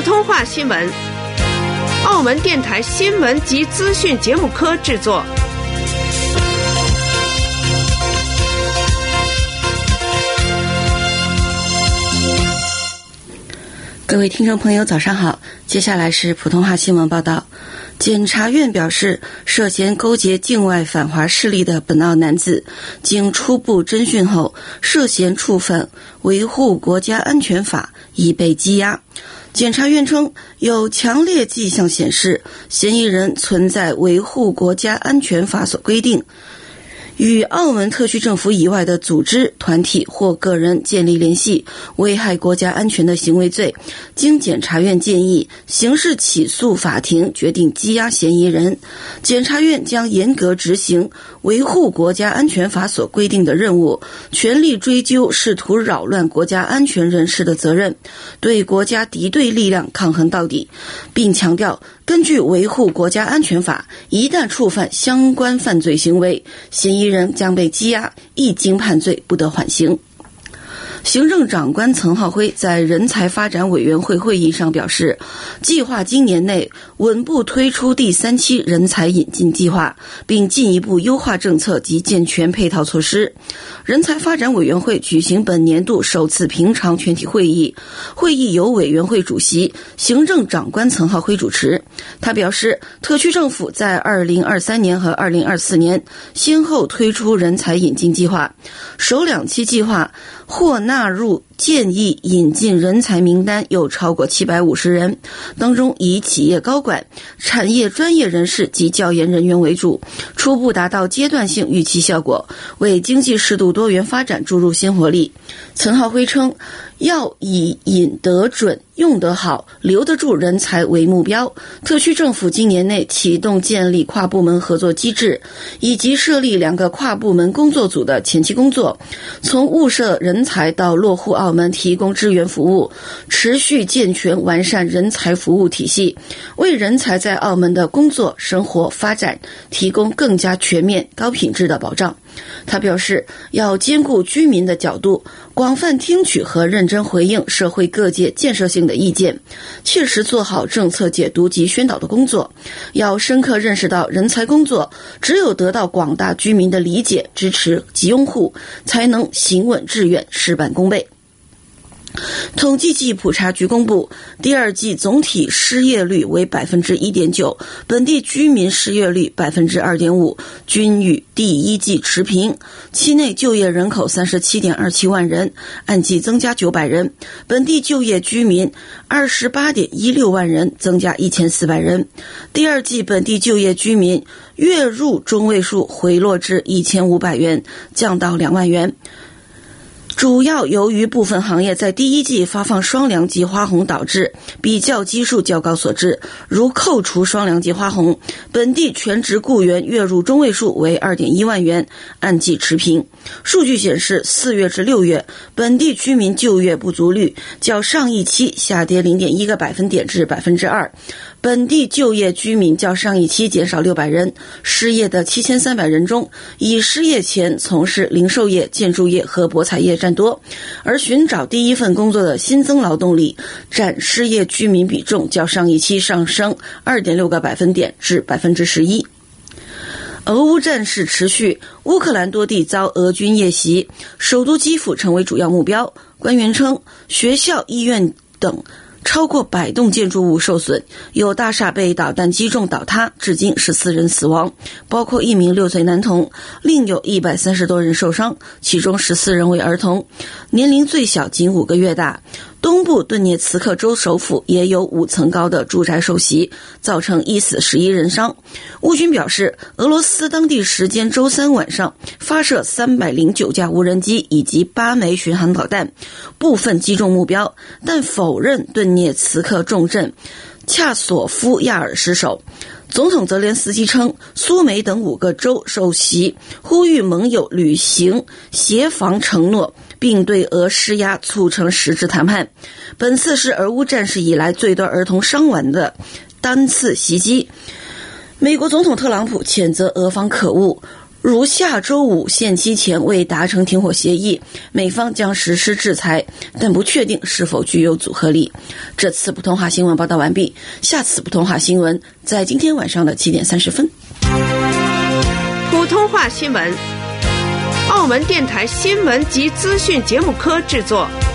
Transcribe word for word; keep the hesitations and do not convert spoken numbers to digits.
通话新闻，澳门电台新闻及资讯节目科制作。 各位听众朋友早上好，接下来是普通话新闻报道。检察院表示，涉嫌勾结境外反华势力的本澳男子经初步侦讯后，涉嫌触犯维护国家安全法，已被羁押。检察院称，有强烈迹象显示，嫌疑人存在维护国家安全法所规定与澳门特区政府以外的组织、团体或个人建立联系，危害国家安全的行为罪。经检察院建议，刑事起诉法庭决定羁押嫌疑人。检察院将严格执行维护国家安全法所规定的任务，全力追究试图扰乱国家安全人士的责任，对国家敌对力量抗衡到底，并强调，根据维护国家安全法，一旦触犯相关犯罪行为，嫌疑人将被羁押，一经判罪不得缓刑。行政长官岑浩辉在人才发展委员会会议上表示，计划今年内稳步推出第三期人才引进计划，并进一步优化政策及健全配套措施。人才发展委员会举行本年度首次平常全体会议，会议由委员会主席行政长官岑浩辉主持。他表示，特区政府在二零二三年和二零二四年先后推出人才引进计划，首两期计划或纳入建议引进人才名单有超过七百五十人，当中以企业高管、产业专业人士及教研人员为主，初步达到阶段性预期效果，为经济适度多元发展注入新活力。岑浩辉称，要以引得准、用得好、留得住人才为目标，特区政府今年内启动建立跨部门合作机制，以及设立两个跨部门工作组的前期工作，从物色人才到落户澳门提供支援服务，持续健全完善人才服务体系，为人才在澳门的工作、生活、发展提供更加全面、高品质的保障。他表示，要兼顾居民的角度，广泛听取和认真回应社会各界建设性的意见，切实做好政策解读及宣导的工作。要深刻认识到，人才工作只有得到广大居民的理解、支持及拥护，才能行稳致远、事半功倍。统计局普查局公布，第二季总体失业率为 百分之一点九， 本地居民失业率 百分之二点五， 均与第一季持平。期内就业人口 三十七点二七万人，按季增加九百人，本地就业居民 二十八点一六万人，增加一千四百人。第二季本地就业居民月入中位数回落至一千五百元，降到两万元。主要由于部分行业在第一季发放双粮及花红导致比较基数较高所致，如扣除双粮及花红，本地全职雇员月入中位数为 二点一万元，按季持平。数据显示，四月至六月本地居民就业不足率较上一期下跌 零点一个百分点至 百分之二，本地就业居民较上一期减少六百人，失业的七千三百人中，以失业前从事零售业、建筑业和博彩业占多，而寻找第一份工作的新增劳动力占失业居民比重较上一期上升 二点六个百分点至 百分之十一。俄乌战事持续，乌克兰多地遭俄军夜袭，首都基辅成为主要目标。官员称，学校、医院等超过百栋建筑物受损，有大厦被导弹击中倒塌，至今十四人死亡，包括一名六岁男童，另有一百三十多人受伤，其中十四人为儿童，年龄最小仅五个月大。东部顿涅茨克州首府也有五层高的住宅受袭，造成一死十一人伤。乌军表示，俄罗斯当地时间周三晚上发射三百零九架无人机以及八枚巡航导弹，部分击中目标，但否认顿涅茨克重镇恰索夫亚尔失守。总统泽连斯基称，苏梅等五个州受袭，呼吁盟友履行协防承诺，并对俄施压，促成实质谈判。本次是俄乌战事以来最多儿童伤亡的单次袭击。美国总统特朗普谴责俄方可恶， 如下周五限期前未达成停火协议，美方将实施制裁，但不确定是否具有阻吓力。这次普通话新闻报道完毕，下次普通话新闻在今天晚上的七点三十分。 普通话新闻，澳门电台新闻及资讯节目科制作。